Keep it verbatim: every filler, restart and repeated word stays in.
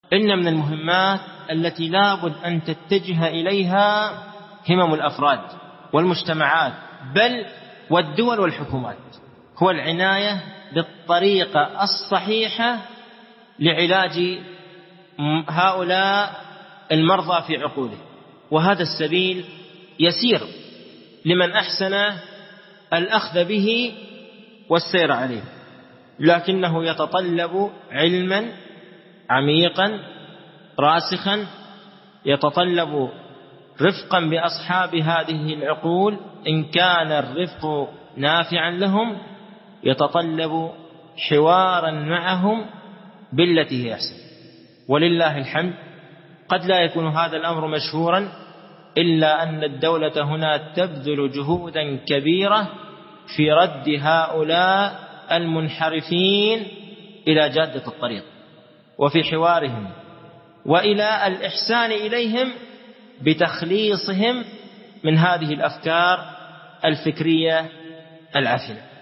إن من المهمات التي لابد أن تتجه إليها همم الأفراد والمجتمعات بل والدول والحكومات هو العناية بالطريقة الصحيحة لعلاج هؤلاء المرضى في عقوله. وهذا السبيل يسير لمن أحسن الأخذ به والسير عليه، لكنه يتطلب علما عميقا راسخا، يتطلب رفقا بأصحاب هذه العقول إن كان الرفق نافعا لهم، يتطلب حوارا معهم بالتي هي أحسن. ولله الحمد قد لا يكون هذا الأمر مشهورا، إلا أن الدولة هنا تبذل جهودا كبيرة في رد هؤلاء المنحرفين إلى جادة الطريق، وفي حوارهم، وإلى الإحسان إليهم بتخليصهم من هذه الأفكار الفكرية العفنة.